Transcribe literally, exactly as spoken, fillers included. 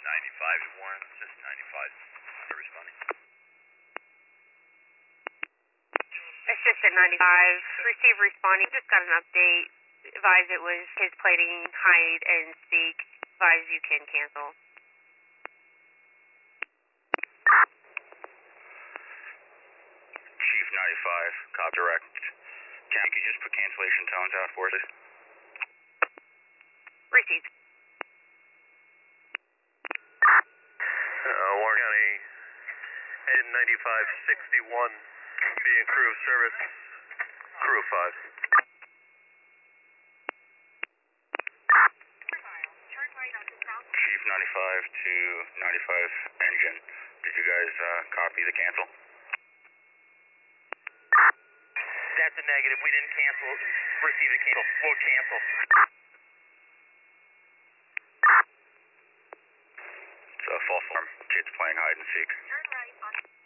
ninety-five to Warren, just ninety-five. They're responding. Assistant ninety-five, receive responding. Just got an update. Advise it was his plating, hide and seek. Advise you can cancel. Chief ninety-five, cop direct. Cam, could you just put cancellation tones out for us? Received. Uh, Warren County, head ninety-five sixty-one, being crew of service, crew five. Chief ninety-five to ninety-five engine. Did you guys uh, copy the cancel? That's a negative. We didn't cancel. Receive the cancel. We'll cancel. It's a false alarm. Kids playing hide and seek. Turn right on.